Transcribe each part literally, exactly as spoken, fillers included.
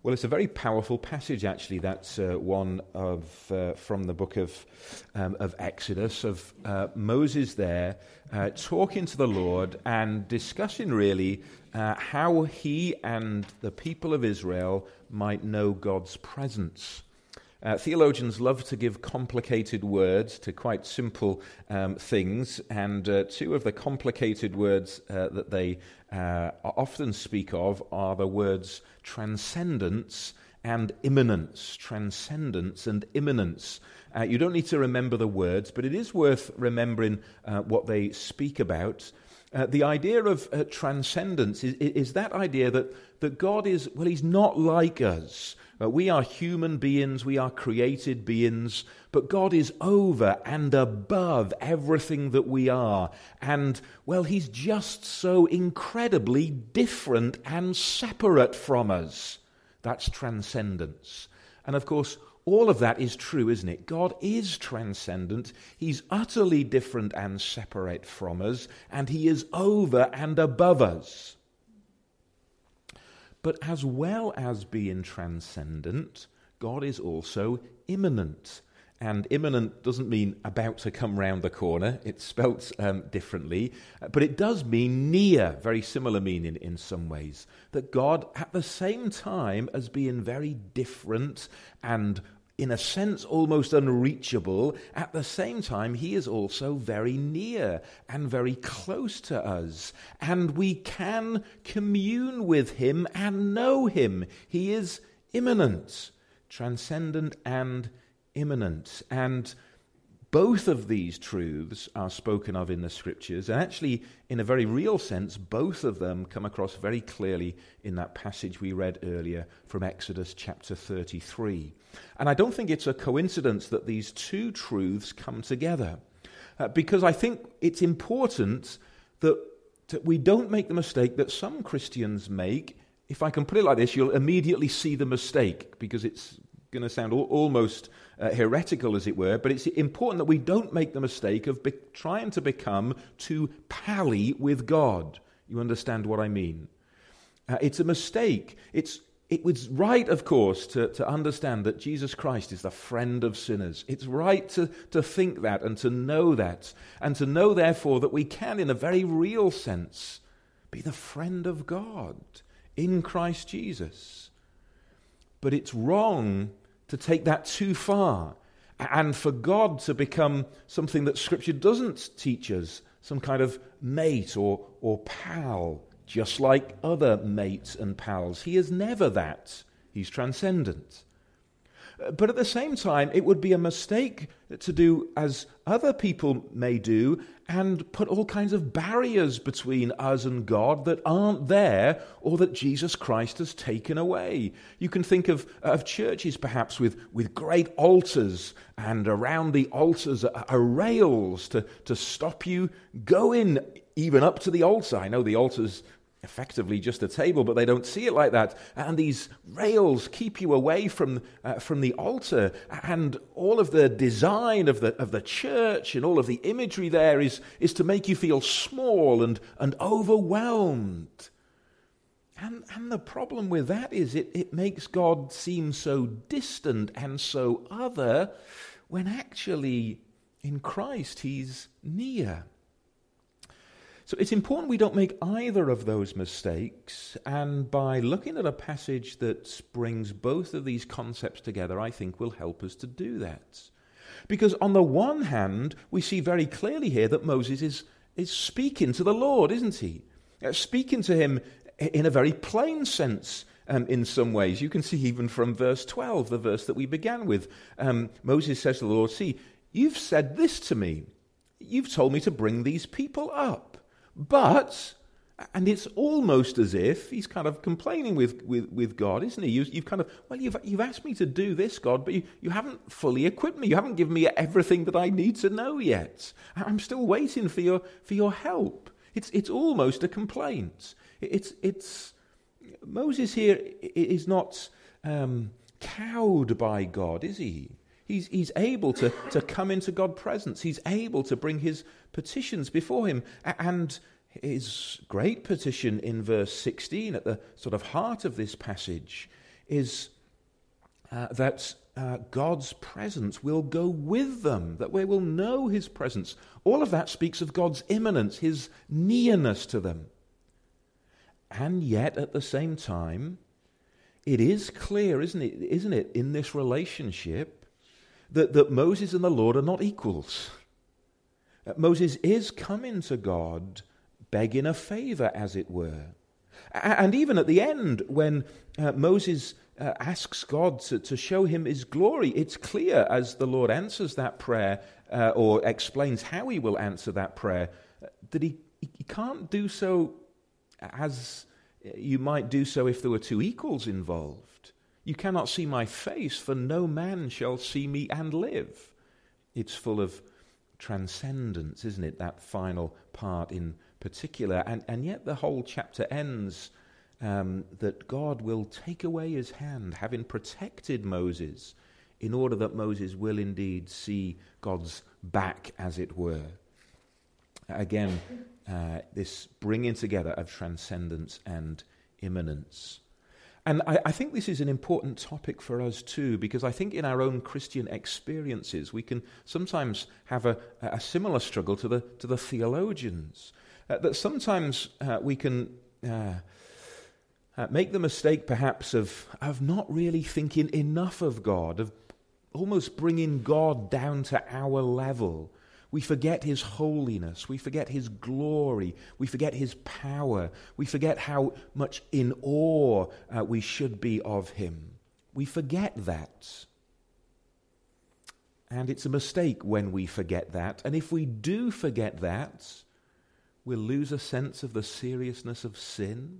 Well, it's a very powerful passage, actually. That's uh, one of uh, from the book of um, of Exodus, of uh, Moses there uh, talking to the Lord and discussing really uh, how he and the people of Israel might know God's presence. Uh, theologians love to give complicated words to quite simple um, things, and uh, two of the complicated words uh, that they uh, often speak of are the words transcendence and immanence. Transcendence and immanence. Uh, you don't need to remember the words, but it is worth remembering uh, what they speak about. Uh, the idea of uh, transcendence is, is that idea that, that God is, well, he's not like us. Uh, we are human beings, we are created beings, but God is over and above everything that we are. And, well, he's just so incredibly different and separate from us. That's transcendence. And, of course, all of that is true, isn't it? God is transcendent. He's utterly different and separate from us, and he is over and above us. But as well as being transcendent, God is also immanent. And immanent doesn't mean about to come round the corner. It's spelt um, differently. But it does mean near, very similar meaning in some ways. That God, at the same time as being very different and in a sense almost unreachable, at the same time he is also very near and very close to us. And we can commune with him and know him. He is immanent, transcendent and immanent. And both of these truths are spoken of in the Scriptures, and actually, in a very real sense, both of them come across very clearly in that passage we read earlier from Exodus chapter thirty-three. And I don't think it's a coincidence that these two truths come together, uh, because I think it's important that, that we don't make the mistake that some Christians make. If I can put it like this, you'll immediately see the mistake, because it's going to sound al- almost uh, heretical, as it were, but it's important that we don't make the mistake of be- trying to become too pally with God. You understand what I mean? Uh, it's a mistake. It's It was right, of course, to, to understand that Jesus Christ is the friend of sinners. It's right to, to think that and to know that, and to know, therefore, that we can, in a very real sense, be the friend of God in Christ Jesus. But it's wrong to take that too far, and for God to become something that Scripture doesn't teach us, some kind of mate or, or pal, just like other mates and pals. He is never that. He's transcendent. But at the same time, it would be a mistake to do as other people may do and put all kinds of barriers between us and God that aren't there or that Jesus Christ has taken away. You can think of, of churches perhaps with, with great altars, and around the altars are, are rails to, to stop you going even up to the altar. I know the altar's effectively just a table, but they don't see it like that. And these rails keep you away from uh, from the altar. And all of the design of the of the church and all of the imagery there is is to make you feel small and and overwhelmed. And and the problem with that is it it makes God seem so distant and so other, when actually in Christ he's near. So it's important we don't make either of those mistakes, and by looking at a passage that brings both of these concepts together, I think will help us to do that. Because on the one hand, we see very clearly here that Moses is, is speaking to the Lord, isn't he? Uh, speaking to him in a very plain sense, um, in some ways. You can see even from verse twelve, the verse that we began with. Um, Moses says to the Lord, "See, you've said this to me. You've told me to bring these people up. But," and it's almost as if he's kind of complaining with, with, with God, isn't he? You, you've kind of, well, you've you've asked me to do this, God, but you, you haven't fully equipped me. You haven't given me everything that I need to know yet. I'm still waiting for your for your help. It's it's almost a complaint. It's it's Moses here is not um, cowed by God, is he? He's, he's able to, to come into God's presence. He's able to bring his petitions before him. And his great petition in verse sixteen, at the sort of heart of this passage, is uh, that uh, God's presence will go with them, that we will know his presence. All of that speaks of God's immanence, his nearness to them. And yet, at the same time, it is clear, isn't it, isn't it, in this relationship, that, that Moses and the Lord are not equals. Uh, Moses is coming to God, begging a favor, as it were. A- and even at the end, when uh, Moses uh, asks God to, to show him his glory, it's clear as the Lord answers that prayer, uh, or explains how he will answer that prayer, uh, that he, he can't do so as you might do so if there were two equals involved. You cannot see my face, for no man shall see me and live. It's full of transcendence, isn't it, that final part in particular? And, and yet the whole chapter ends um, that God will take away his hand, having protected Moses, in order that Moses will indeed see God's back, as it were. Again, uh, this bringing together of transcendence and immanence. And I, I think this is an important topic for us too, because I think in our own Christian experiences we can sometimes have a, a similar struggle to the to the theologians. Uh, that sometimes uh, we can uh, uh, make the mistake perhaps of, of not really thinking enough of God, of almost bringing God down to our level. We forget his holiness, we forget his glory, we forget his power, we forget how much in awe uh, we should be of him. We forget that. And it's a mistake when we forget that. And if we do forget that, we'll lose a sense of the seriousness of sin,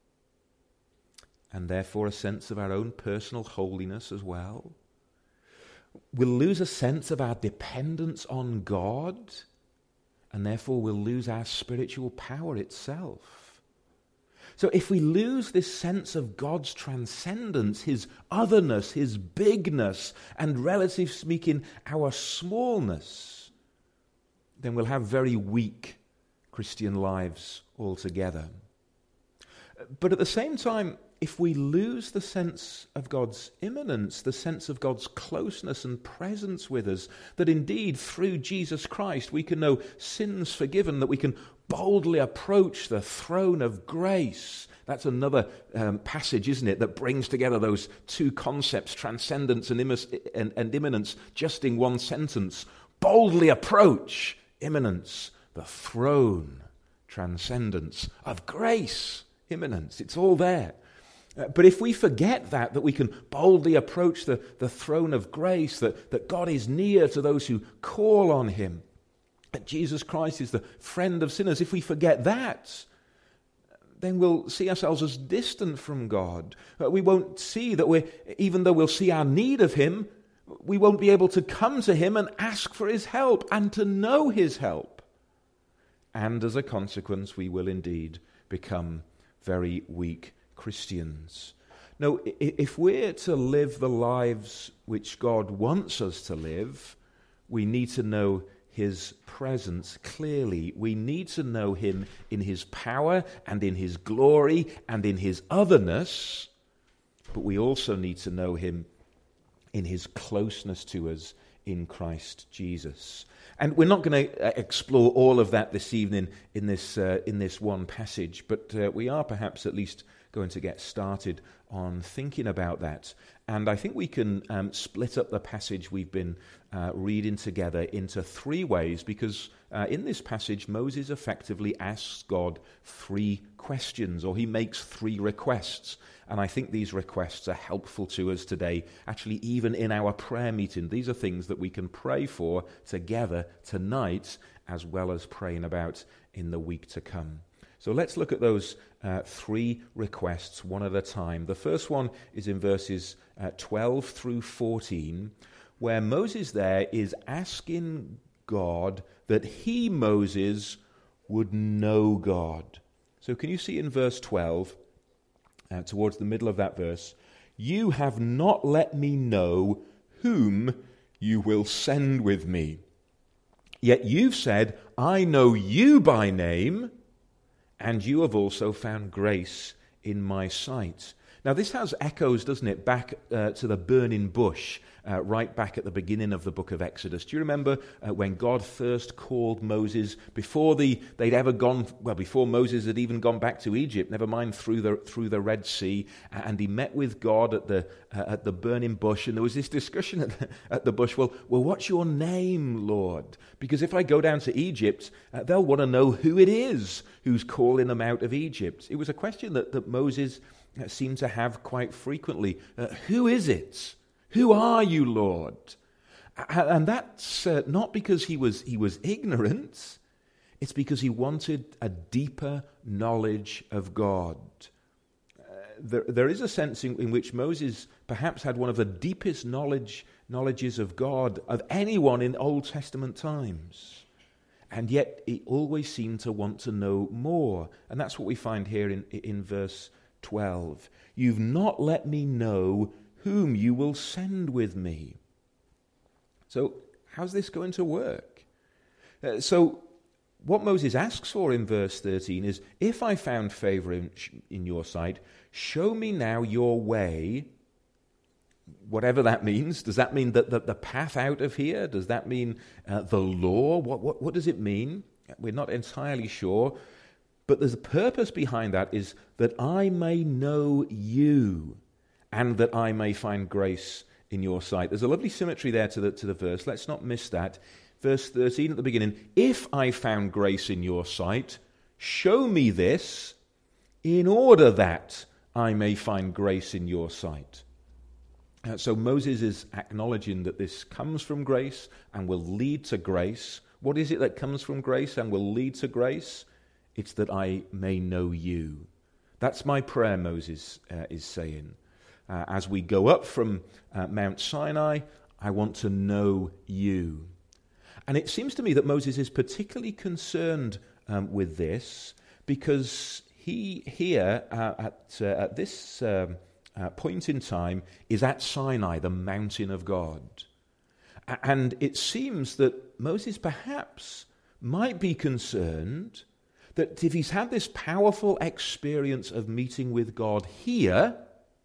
and therefore a sense of our own personal holiness as well. We'll lose a sense of our dependence on God, and therefore we'll lose our spiritual power itself. So if we lose this sense of God's transcendence, his otherness, his bigness, and relatively speaking, our smallness, then we'll have very weak Christian lives altogether. But at the same time, if we lose the sense of God's immanence, the sense of God's closeness and presence with us, that indeed through Jesus Christ we can know sins forgiven, that we can boldly approach the throne of grace. That's another um, passage, isn't it, that brings together those two concepts, transcendence and, immis- and, and immanence, just in one sentence. Boldly approach, immanence, the throne, transcendence of grace, immanence. It's all there. Uh, but if we forget that, that we can boldly approach the, the throne of grace, that, that God is near to those who call on him, that Jesus Christ is the friend of sinners, if we forget that, then we'll see ourselves as distant from God. Uh, we won't see that we're, even though we'll see our need of him, we won't be able to come to him and ask for his help and to know his help. And as a consequence, we will indeed become very weak Christians. No, if we're to live the lives which God wants us to live, we need to know his presence clearly. We need to know him in his power and in his glory and in his otherness, but we also need to know him in his closeness to us in Christ Jesus. And we're not going to explore all of that this evening in this uh, in this one passage, but uh, we are perhaps at least going to get started on thinking about that. And I think we can um, split up the passage we've been uh, reading together into three ways, because uh, in this passage Moses effectively asks God three questions, or he makes three requests. And I think these requests are helpful to us today, actually even in our prayer meeting. These are things that we can pray for together tonight, as well as praying about in the week to come. So let's look at those uh, three requests one at a time. The first one is in verses uh, twelve through fourteen, where Moses there is asking God that he, Moses, would know God. So can you see in verse twelve, uh, towards the middle of that verse, you have not let me know whom you will send with me. Yet you've said, I know you by name, and you have also found grace in my sight. Now, this has echoes, doesn't it, back uh, to the burning bush, uh, right back at the beginning of the book of Exodus. Do you remember uh, when God first called Moses, before the, they'd ever gone, well, before Moses had even gone back to Egypt, never mind through the through the Red Sea, and he met with God at the uh, at the burning bush, and there was this discussion at the, at the bush, well, well, what's your name, Lord? Because if I go down to Egypt, uh, they'll want to know who it is who's calling them out of Egypt. It was a question that, that Moses seem to have quite frequently. Uh, who is it? Who are you, Lord? And that's uh, not because he was he was ignorant. It's because he wanted a deeper knowledge of God. Uh, there, there is a sense in, in which Moses perhaps had one of the deepest knowledge knowledges of God of anyone in Old Testament times. And yet he always seemed to want to know more. And that's what we find here in, in verse twelve. You've not let me know whom you will send with me. So how's this going to work? Uh, so what Moses asks for in verse thirteen is, if I found favor in, in your sight, show me now your way, whatever that means. Does that mean that the, the path out of here? Does that mean uh, the law? What, what, what does it mean? We're not entirely sure. But there's a purpose behind that, is that I may know you and that I may find grace in your sight. There's a lovely symmetry there to the, to the verse. Let's not miss that. Verse thirteen at the beginning, if I found grace in your sight, show me this in order that I may find grace in your sight. Uh, so Moses is acknowledging that this comes from grace and will lead to grace. What is it that comes from grace and will lead to grace? It's that I may know you. That's my prayer, Moses uh, is saying. Uh, as we go up from uh, Mount Sinai, I want to know you. And it seems to me that Moses is particularly concerned um, with this, because he here uh, at, uh, at this um, uh, point in time is at Sinai, the mountain of God. And it seems that Moses perhaps might be concerned that if he's had this powerful experience of meeting with God here,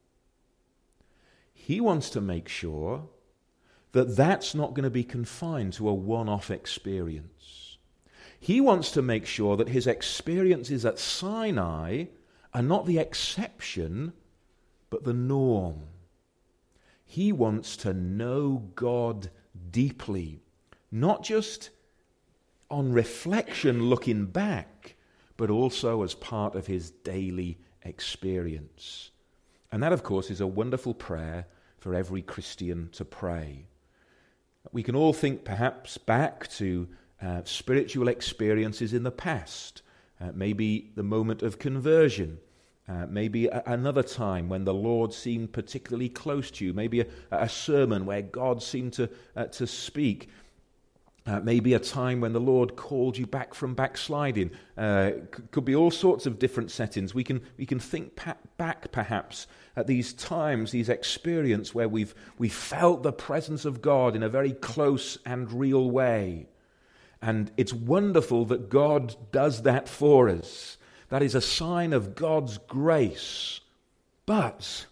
he wants to make sure that that's not going to be confined to a one-off experience. He wants to make sure that his experiences at Sinai are not the exception, but the norm. He wants to know God deeply, not just on reflection looking back, but also as part of his daily experience. And that, of course, is a wonderful prayer for every Christian to pray. We can all think perhaps back to uh, spiritual experiences in the past, uh, maybe the moment of conversion, uh, maybe a- another time when the Lord seemed particularly close to you, maybe a, a sermon where God seemed to, uh, to speak. Uh, maybe a time when the Lord called you back from backsliding. Uh, c- could be all sorts of different settings. We can we can think pa- back perhaps at these times, these experiences where we've we felt the presence of God in a very close and real way. And it's wonderful that God does that for us. That is a sign of God's grace. But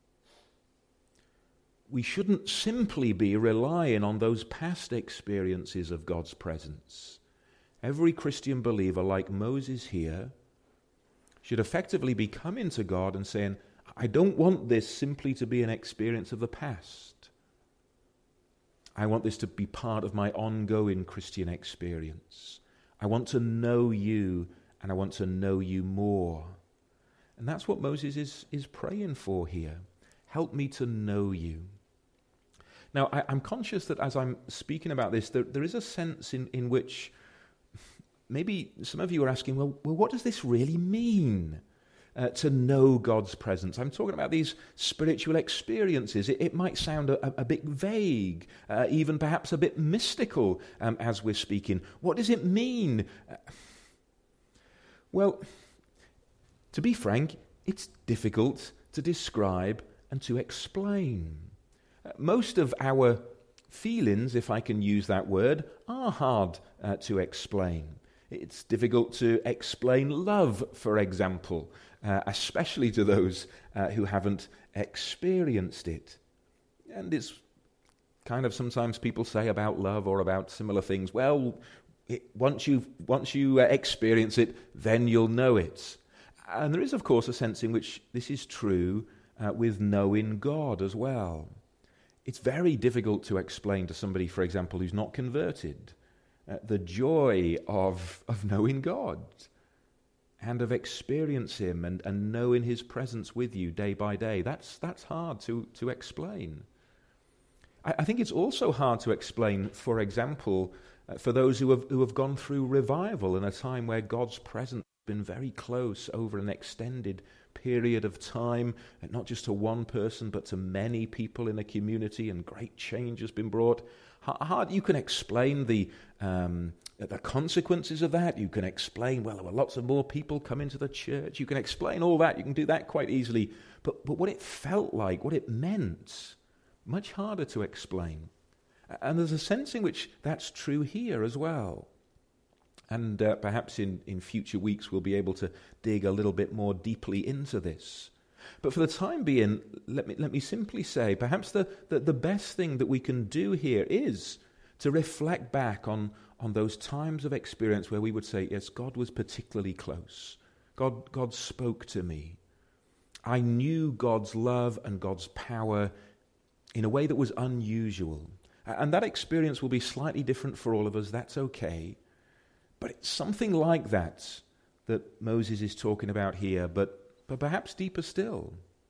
we shouldn't simply be relying on those past experiences of God's presence. Every Christian believer, like Moses here, should effectively be coming to God and saying, I don't want this simply to be an experience of the past. I want this to be part of my ongoing Christian experience. I want to know you, and I want to know you more. And that's what Moses is, is praying for here. Help me to know you. Now, I, I'm conscious that as I'm speaking about this, there, there is a sense in, in which maybe some of you are asking, well, well what does this really mean, uh, to know God's presence? I'm talking about these spiritual experiences. It, it might sound a, a bit vague, uh, even perhaps a bit mystical um, as we're speaking. What does it mean? Uh, well, to be frank, it's difficult to describe and to explain. Most of our feelings, if I can use that word, are hard uh, to explain. It's difficult to explain love, for example, uh, especially to those uh, who haven't experienced it. And it's kind of sometimes people say about love or about similar things, well, it, once you once you uh, experience it, then you'll know it. And there is, of course, a sense in which this is true uh, with knowing God as well. It's very difficult to explain to somebody, for example, who's not converted, uh, the joy of, of knowing God and of experiencing Him and, and knowing His presence with you day by day. That's, that's hard to, to explain. I, I think it's also hard to explain, for example, uh, for those who have, who have gone through revival in a time where God's presence has been very close over an extended period of time, and not just to one person, but to many people in a community, and great change has been brought. Hard, you can explain the um, the consequences of that. You can explain, well, there were lots of more people coming to the church. You can explain all that. You can do that quite easily. But but what it felt like, what it meant, much harder to explain. And there's a sense in which that's true here as well. And uh, perhaps in, in future weeks we'll be able to dig a little bit more deeply into this. But for the time being, let me let me simply say, perhaps the, the, the best thing that we can do here is to reflect back on, on those times of experience where we would say, yes, God was particularly close. God, God spoke to me. I knew God's love and God's power in a way that was unusual. And that experience will be slightly different for all of us. That's okay. But it's something like that that Moses is talking about here, but, but perhaps deeper still.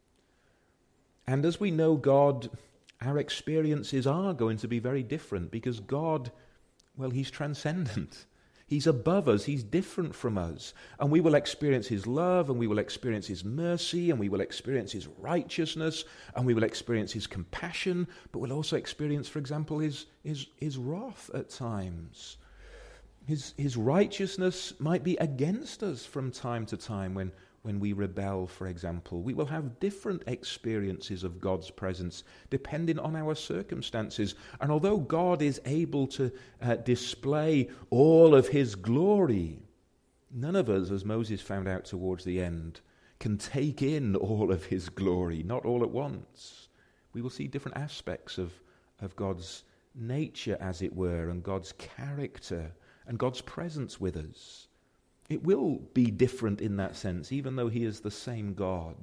And as we know God, our experiences are going to be very different because God, well, He's transcendent. He's above us. He's different from us. And we will experience His love, and we will experience His mercy, and we will experience His righteousness, and we will experience His compassion, but we'll also experience, for example, His, His, His wrath at times. His, his righteousness might be against us from time to time when, when we rebel, for example. We will have different experiences of God's presence depending on our circumstances. And although God is able to uh, display all of His glory, none of us, as Moses found out towards the end, can take in all of His glory, not all at once. We will see different aspects of, of God's nature, as it were, and God's character, and God's presence with us. It will be different in that sense, even though He is the same God.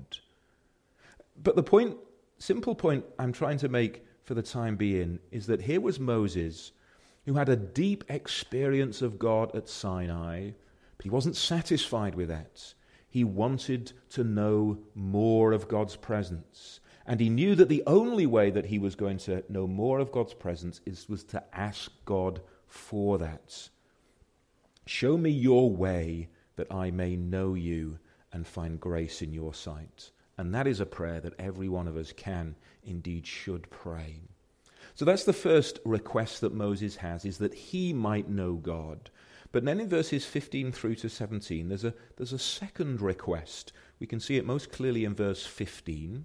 But the point, simple point I'm trying to make for the time being is that here was Moses, who had a deep experience of God at Sinai, but he wasn't satisfied with that. He wanted to know more of God's presence. And he knew that the only way that he was going to know more of God's presence is, was to ask God for that. Show me your way that I may know you and find grace in your sight. And that is a prayer that every one of us can, indeed should pray. So that's the first request that Moses has, is that he might know God. But then in verses fifteen through to seventeen, there's a, there's a second request. We can see it most clearly in verse fifteen.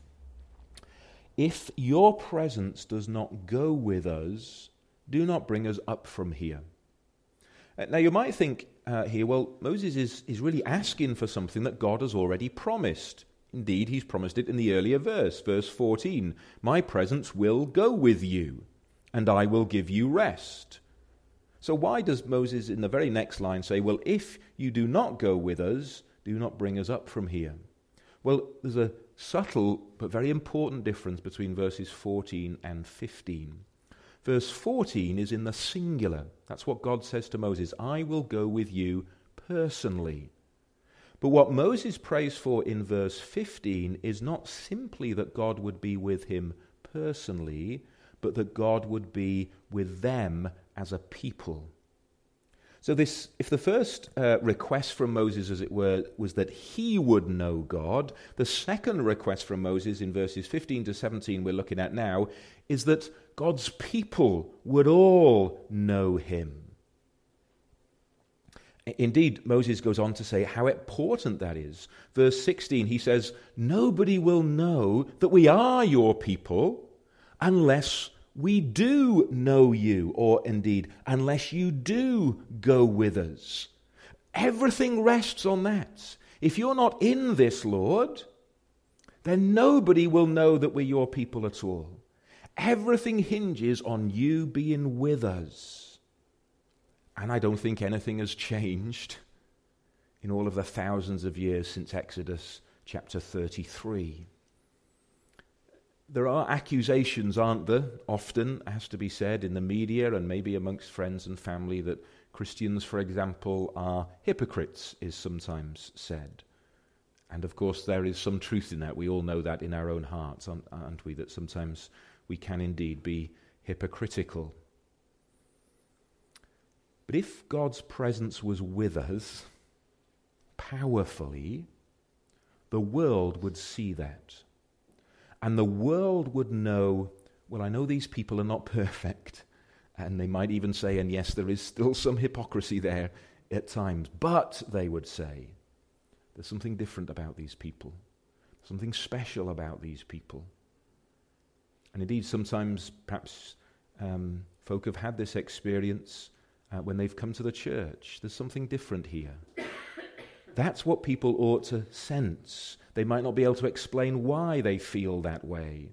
If your presence does not go with us, do not bring us up from here. Now, you might think uh, here, well, Moses is, is really asking for something that God has already promised. Indeed, he's promised it in the earlier verse, verse fourteen. My presence will go with you, and I will give you rest. So why does Moses in the very next line say, well, if you do not go with us, do not bring us up from here? Well, there's a subtle but very important difference between verses fourteen and fifteen. Verse fourteen is in the singular. That's what God says to Moses. I will go with you personally. But what Moses prays for in verse fifteen is not simply that God would be with him personally, but that God would be with them as a people. So this, if the first uh, request from Moses, as it were, was that he would know God, the second request from Moses in verses fifteen to seventeen we're looking at now is that God's people would all know him. Indeed, Moses goes on to say how important that is. Verse sixteen, he says, nobody will know that we are your people unless we do know you, or indeed, unless you do go with us. Everything rests on that. If you're not in this, Lord, then nobody will know that we're your people at all. Everything hinges on you being with us. And I don't think anything has changed in all of the thousands of years since Exodus chapter thirty-three. There are accusations, aren't there, often, has to be said, in the media and maybe amongst friends and family that Christians, for example, are hypocrites, is sometimes said. And of course there is some truth in that. We all know that in our own hearts, aren't we, that sometimes we can indeed be hypocritical. But if God's presence was with us powerfully, the world would see that. And the world would know, well, I know these people are not perfect. And they might even say, and yes, there is still some hypocrisy there at times. But, they would say, there's something different about these people. Something special about these people. And indeed, sometimes, perhaps, um, folk have had this experience uh, when they've come to the church. There's something different here. That's what people ought to sense. They might not be able to explain why they feel that way.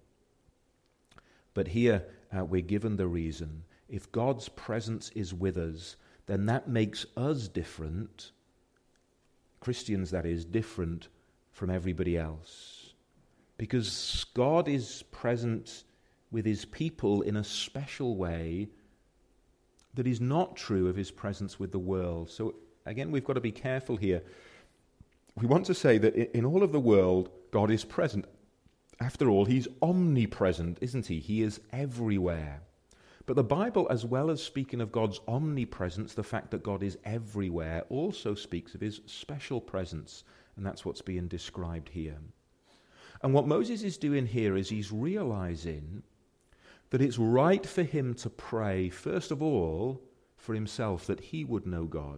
But here uh, we're given the reason. If God's presence is with us, then that makes us different, Christians that is, different from everybody else. Because God is present with his people in a special way that is not true of his presence with the world. So again, we've got to be careful here. We want to say that in all of the world, God is present. After all, he's omnipresent, isn't he? He is everywhere. But the Bible, as well as speaking of God's omnipresence, the fact that God is everywhere, also speaks of his special presence. And that's what's being described here. And what Moses is doing here is he's realizing that it's right for him to pray, first of all, for himself, that he would know God.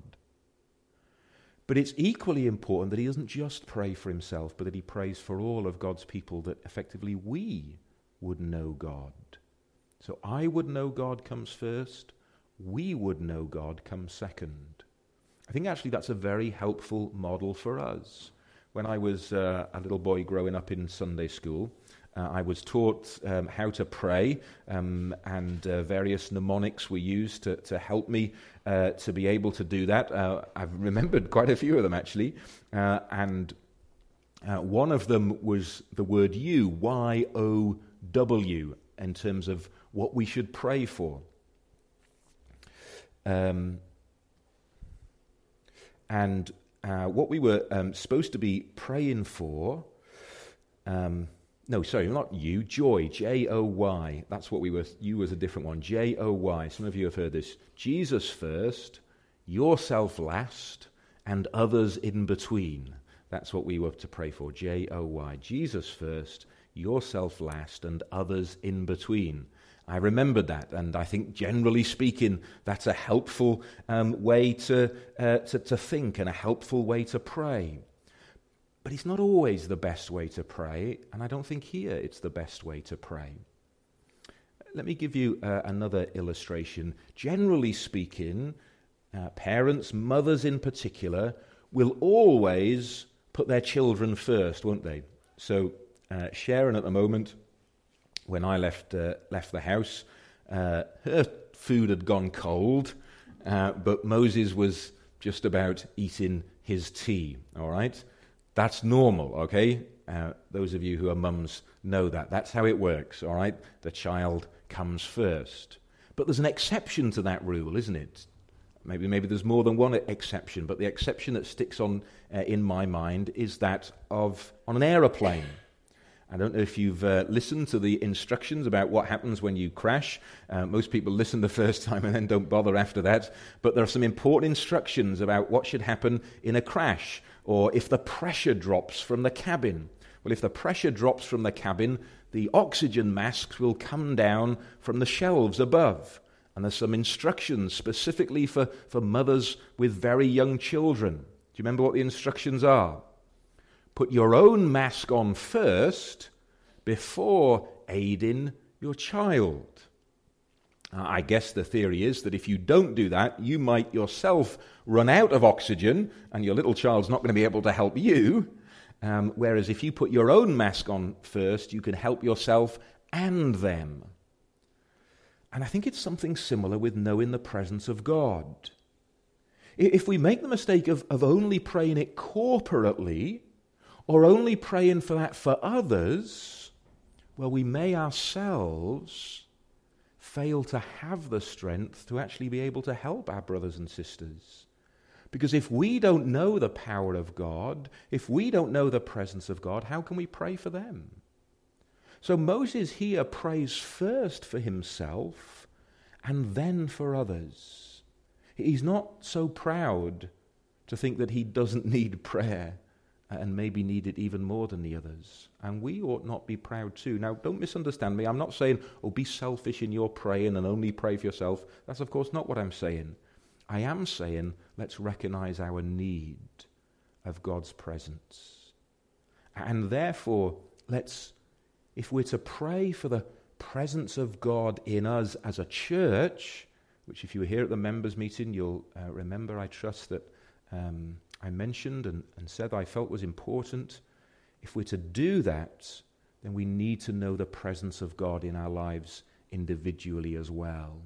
But it's equally important that he doesn't just pray for himself, but that he prays for all of God's people, that effectively we would know God. So I would know God comes first, we would know God comes second. I think actually that's a very helpful model for us. When I was uh, a little boy growing up in Sunday school, uh, I was taught um, how to pray, um, and uh, various mnemonics were used to, to help me uh, to be able to do that. Uh, I've remembered quite a few of them, actually. Uh, and uh, one of them was the word you, Y O W, in terms of what we should pray for. Um, and uh, what we were um, supposed to be praying for... Um, No, sorry, not you, joy, J O Y. That's what we were, you was a different one, J O Y. Some of you have heard this. Jesus first, yourself last, and others in between. That's what we were to pray for, J O Y. Jesus first, yourself last, and others in between. I remembered that, and I think generally speaking, that's a helpful um, way to, uh, to, to think and a helpful way to pray. But it's not always the best way to pray, and I don't think here it's the best way to pray. Let me give you uh, another illustration. Generally speaking, uh, parents, mothers in particular, will always put their children first, won't they? So uh, Sharon at the moment, when I left uh, left the house, uh, her food had gone cold, uh, but Moses was just about eating his tea, all right? That's normal, okay? Uh, those of you who are mums know that. That's how it works, all right? The child comes first. But there's an exception to that rule, isn't it? Maybe maybe there's more than one exception, but the exception that sticks on uh, in my mind is that of on an aeroplane. I don't know if you've uh, listened to the instructions about what happens when you crash. Uh, most people listen the first time and then don't bother after that. But there are some important instructions about what should happen in a crash, or if the pressure drops from the cabin. Well, if the pressure drops from the cabin, the oxygen masks will come down from the shelves above. And there's some instructions specifically for, for mothers with very young children. Do you remember what the instructions are? Put your own mask on first before aiding your child. Uh, I guess the theory is that if you don't do that, you might yourself run out of oxygen and your little child's not going to be able to help you. Um, whereas if you put your own mask on first, you can help yourself and them. And I think it's something similar with knowing the presence of God. If we make the mistake of, of only praying it corporately, or only praying for that for others, well, we may ourselves fail to have the strength to actually be able to help our brothers and sisters. Because if we don't know the power of God, if we don't know the presence of God, how can we pray for them? So Moses here prays first for himself and then for others. He's not so proud to think that he doesn't need prayer and maybe need it even more than the others. And we ought not be proud too. Now, don't misunderstand me. I'm not saying, oh, be selfish in your praying and only pray for yourself. That's, of course, not what I'm saying. I am saying, let's recognize our need of God's presence. And therefore, let's, if we're to pray for the presence of God in us as a church, which if you were here at the members' meeting, you'll uh, remember, I trust, that um, I mentioned and, and said I felt was important. If we're to do that, then we need to know the presence of God in our lives individually as well.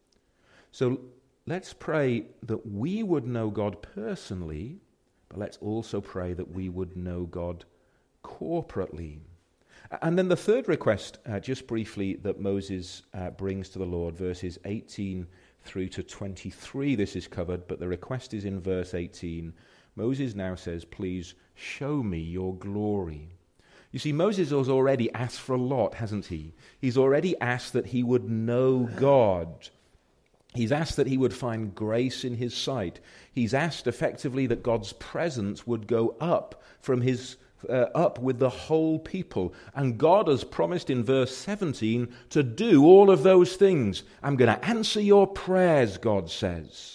So let's pray that we would know God personally, but let's also pray that we would know God corporately. And then the third request, uh, just briefly, that Moses uh, brings to the Lord, verses eighteen through to twenty-three, this is covered, but the request is in verse eighteen. Moses now says, please show me your glory. You see, Moses has already asked for a lot, hasn't he? He's already asked that he would know God. He's asked that he would find grace in his sight. He's asked effectively that God's presence would go up from his uh, up with the whole people. And God has promised in verse seventeen to do all of those things. I'm going to answer your prayers, God says.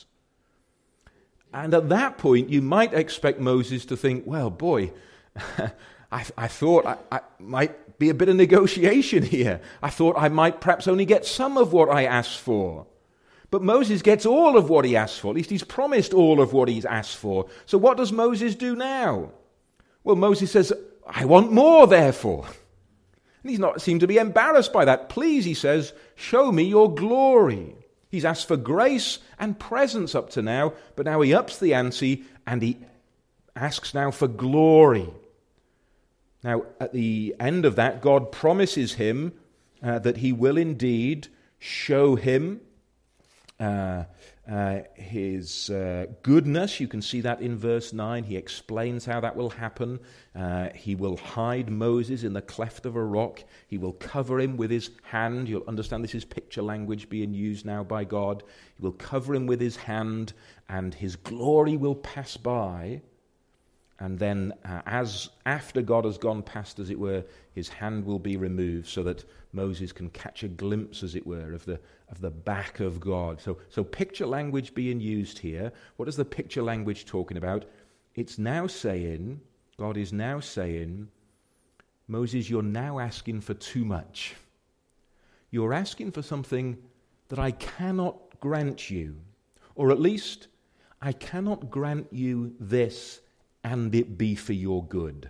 And at that point, you might expect Moses to think, well, boy, I, I thought I, I might be a bit of negotiation here. I thought I might perhaps only get some of what I asked for. But Moses gets all of what he asked for. At least he's promised all of what he's asked for. So what does Moses do now? Well, Moses says, I want more, therefore. And he's not seemed to be embarrassed by that. Please, he says, show me your glory. He's asked for grace and presence up to now, but now he ups the ante and he asks now for glory. Now, at the end of that, God promises him uh, that he will indeed show him uh, uh, his uh, goodness. You can see that in verse nine. He explains how that will happen. Uh, he will hide Moses in the cleft of a rock. He will cover him with his hand. You'll understand this is picture language being used now by God. He will cover him with his hand, and his glory will pass by. And then uh, as after God has gone past, as it were, his hand will be removed so that Moses can catch a glimpse, as it were, of the of the back of God. So, so picture language being used here. What is the picture language talking about? It's now saying, God is now saying, Moses, you're now asking for too much. You're asking for something that I cannot grant you. Or at least, I cannot grant you this and it be for your good.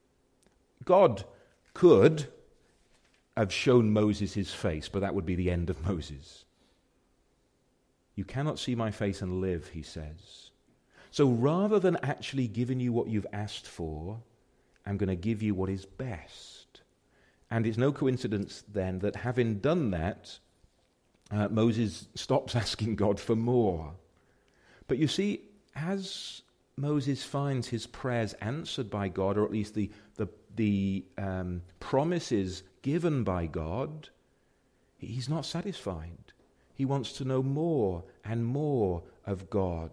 God could have shown Moses his face, but that would be the end of Moses. You cannot see my face and live, he says. So rather than actually giving you what you've asked for, I'm going to give you what is best. And it's no coincidence then that having done that, uh, Moses stops asking God for more. But you see, as Moses finds his prayers answered by God, or at least the the, the um, promises given by God, he's not satisfied. He wants to know more and more of God.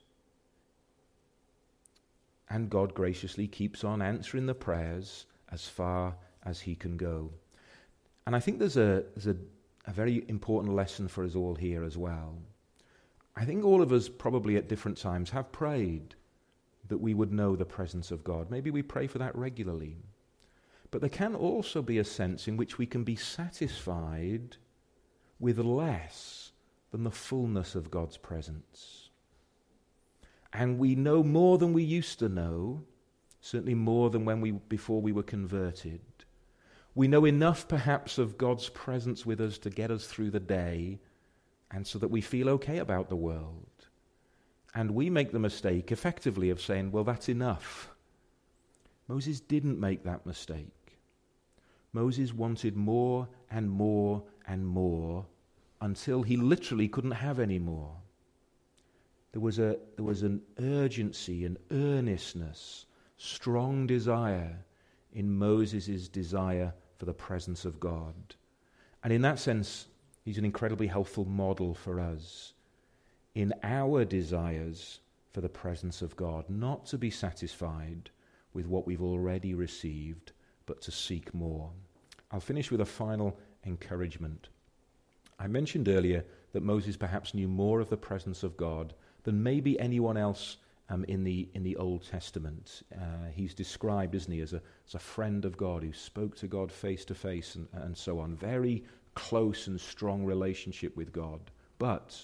And God graciously keeps on answering the prayers as far as he can go. And I think there's a, there's a, a very important lesson for us all here as well. I think all of us probably at different times have prayed that we would know the presence of God. Maybe we pray for that regularly. But there can also be a sense in which we can be satisfied with less than the fullness of God's presence. And we know more than we used to know, certainly more than when we before we were converted. We know enough perhaps of God's presence with us to get us through the day, and so that we feel okay about the world. And we make the mistake effectively of saying, well, that's enough. Moses didn't make that mistake. Moses wanted more and more and more until he literally couldn't have any more. There was a there was an urgency, an earnestness, strong desire in Moses' desire for the presence of God. And in that sense, he's an incredibly helpful model for us in our desires for the presence of God, not to be satisfied with what we've already received, but to seek more. I'll finish with a final encouragement. I mentioned earlier that Moses perhaps knew more of the presence of God than maybe anyone else um, in the in the Old Testament. Uh, he's described, isn't he, as a, as a friend of God who spoke to God face to face and, and so on. Very close and strong relationship with God. But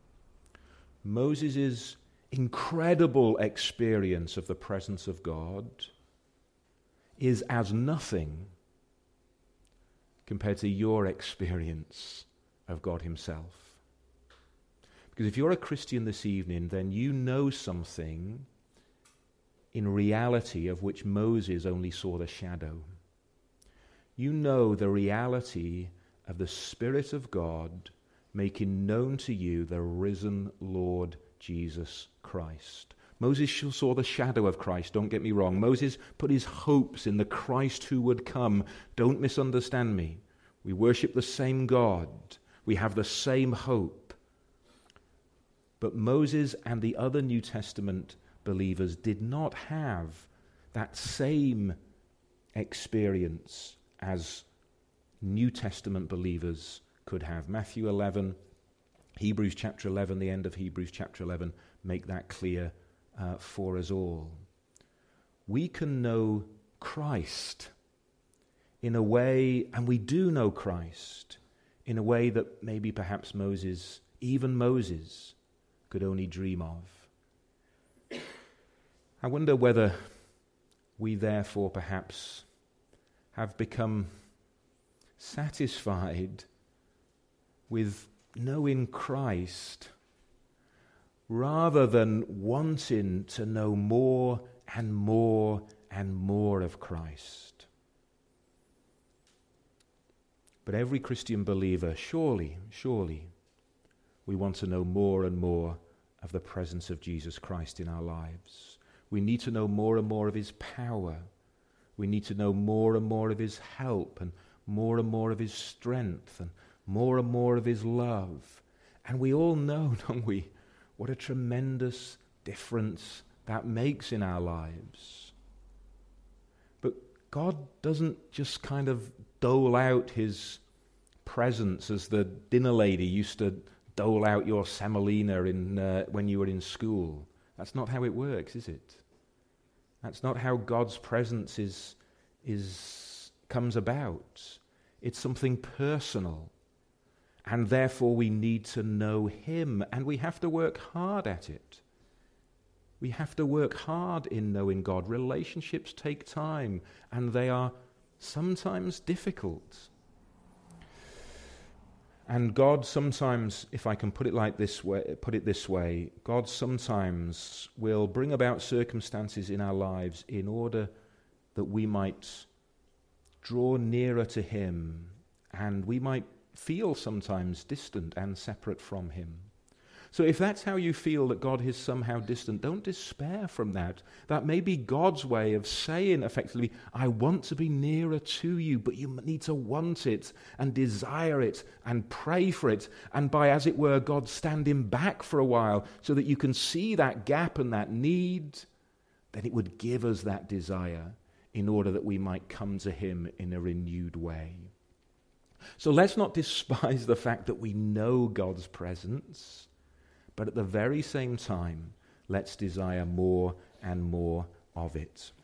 Moses' incredible experience of the presence of God is as nothing compared to your experience of God himself. Because if you're a Christian this evening, then you know something in reality of which Moses only saw the shadow. You know the reality of the Spirit of God making known to you the risen Lord Jesus Christ. Moses saw the shadow of Christ, don't get me wrong. Moses put his hopes in the Christ who would come. Don't misunderstand me. We worship the same God. We have the same hope. But Moses and the other New Testament believers did not have that same experience as New Testament believers could have. Matthew eleven, Hebrews chapter eleven, the end of Hebrews chapter eleven, make that clear uh, for us all. We can know Christ in a way, and we do know Christ, in a way that maybe perhaps Moses, even Moses, could only dream of. I wonder whether we therefore perhaps have become satisfied with knowing Christ rather than wanting to know more and more and more of Christ. But every Christian believer, surely, surely, we want to know more and more of the presence of Jesus Christ in our lives. We need to know more and more of his power. We need to know more and more of his help, and more and more of his strength, and more and more of his love. And we all know, don't we, what a tremendous difference that makes in our lives. But God doesn't just kind of dole out his presence as the dinner lady used to dole out your semolina in uh, when you were in school. That's not how it works, is it? That's not how God's presence is is comes about. It's something personal. And therefore we need to know him, and we have to work hard at it. We have to work hard in knowing God. Relationships take time, and they are sometimes difficult. And God sometimes, if I can put it like this way, put it this way, God sometimes will bring about circumstances in our lives in order that we might draw nearer to him, and we might feel sometimes distant and separate from him. So if that's how you feel that God is somehow distant, don't despair from that. That may be God's way of saying effectively, I want to be nearer to you, but you need to want it and desire it and pray for it. And by, as it were, God standing back for a while so that you can see that gap and that need, then it would give us that desire in order that we might come to him in a renewed way. So let's not despise the fact that we know God's presence, but at the very same time, let's desire more and more of it.